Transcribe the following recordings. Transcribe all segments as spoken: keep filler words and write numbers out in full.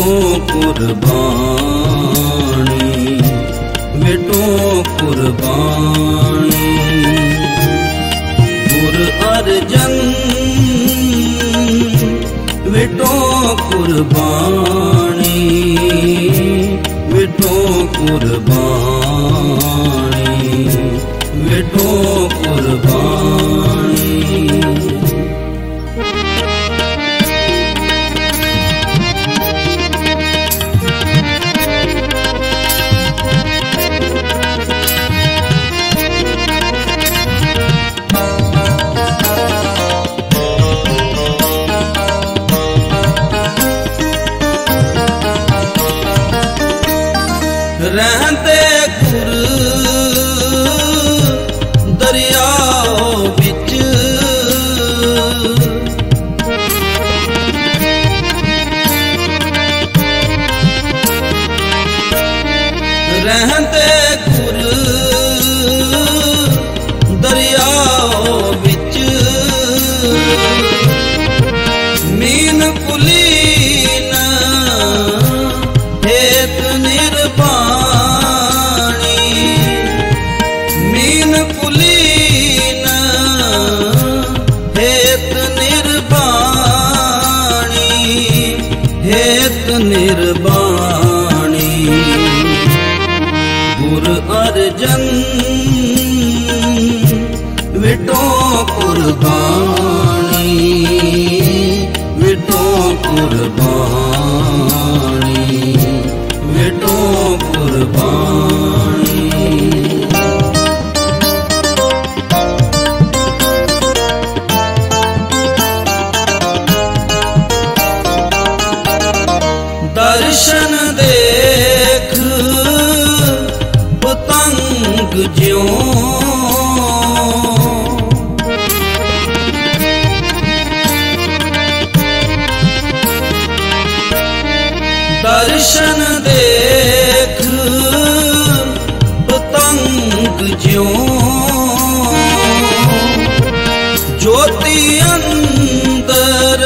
कुर्बानी मिटो कुर्बानी गुरु अर्जन मिटो कुर्बानी मिटो कुर्बानी मिटो कुर्बानी रहते गुर दरियाओ बिच रहते गुर दरियाओ बिच मीन कुलीन हेत निर्बाणी मीन कुलीन हेत निर्बाणी हेत निर्बाणी गुर अर्जन विटो कुर्बानी विटो कुर्बानी विटो कुर्बानी दर्शन देख पतंग ज्यों दर्शन देख पतंग ज्यों ज्योति अंदर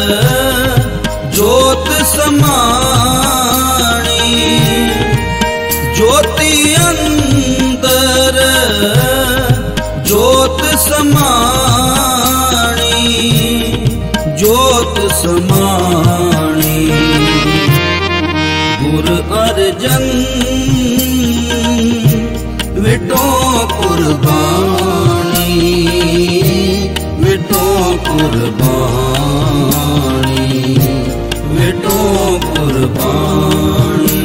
ज्योत समाणी ज्योति अंदर ज्योत समाणी ज्योत समाणी गुर अर्जन विटो कुर्बानी विटो कुर्बानी विटो कुर्बानी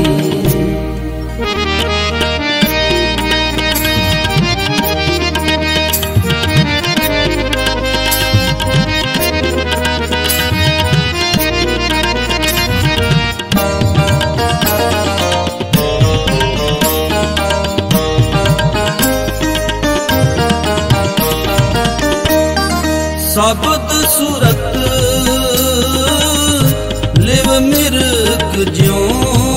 शब्द सूरत लिव मिर्ग ज्यों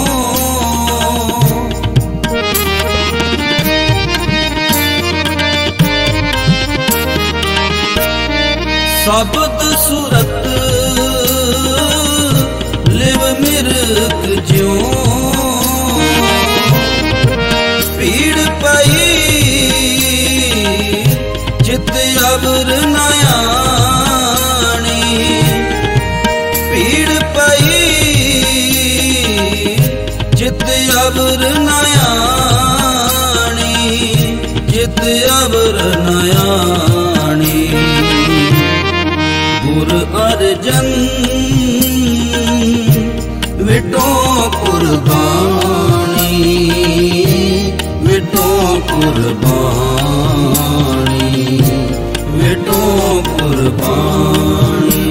शब्द सूरत लिव मिर्ग ज्यों पीड़ पई चित अबर नयाणी पीड़ पई चित अबर नयाणी चित अबर नयाणी गुर अर्जन विटो कुर्बानी विटो कुर्बानी विटो कुर्बानी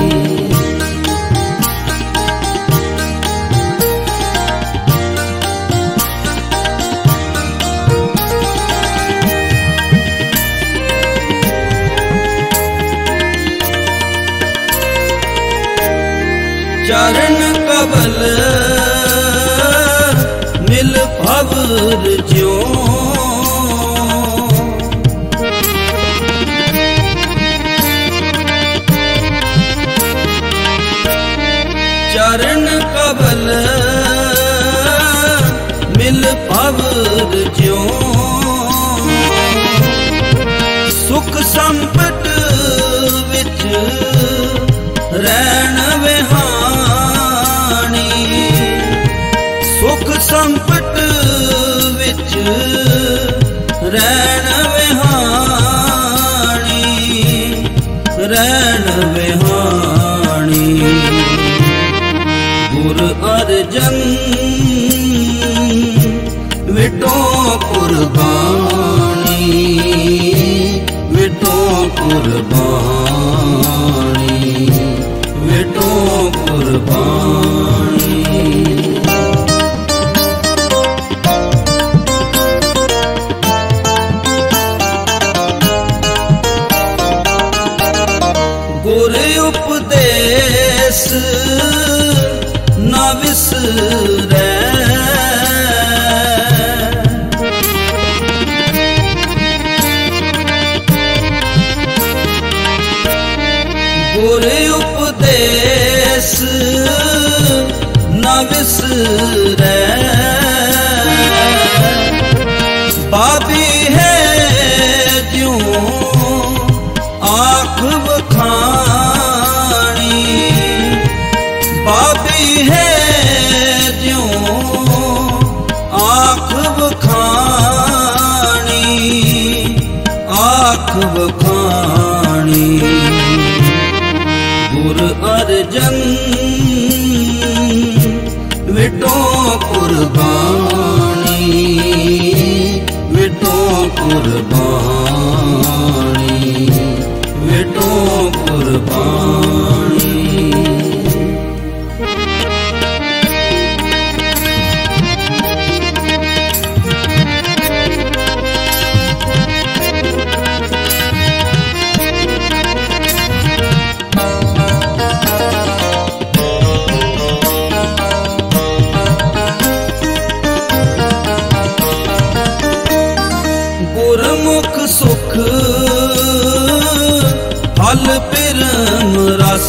चरण कबल मिल भवर ज्यों चरण कबल मिल पवर ज्यों सुख संपट विच रैण विहानी सुख संपट विच रैण विहानी रैण विहानी गुर अर्जन विटो कुर्बानी विटो कुर्बानी विटो कुर्बानी गुर उपदेश न विसरै गुर उपदेश न विसरै बाबी है ज्यों आँख बखानी बाबी है ज्यों आँख बखानी आँख बखानी गुर अर्जन विटो कुर्बानी विटो कुर्बानी विटो कुर्बानी गुरमुख सुख फल पिरम रस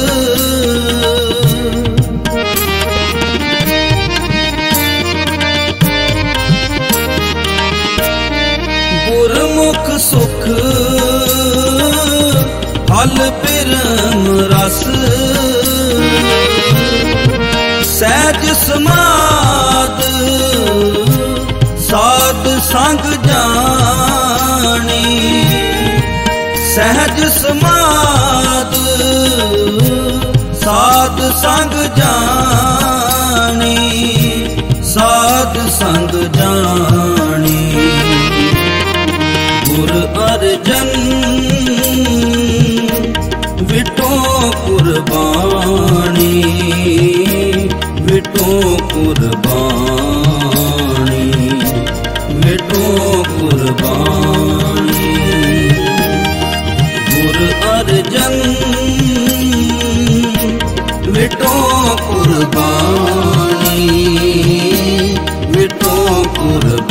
गुरमुख सुख फल पिरम रस सहज समाद साध संग जानी सहज समाद साध संग जानी साध संग जानी गुर अर्जन विटो कुर्बानी विटो कुर्बानी विटो कुर्बानी गुर अर्जन विटो कुर्बानी विटो कुर्बानी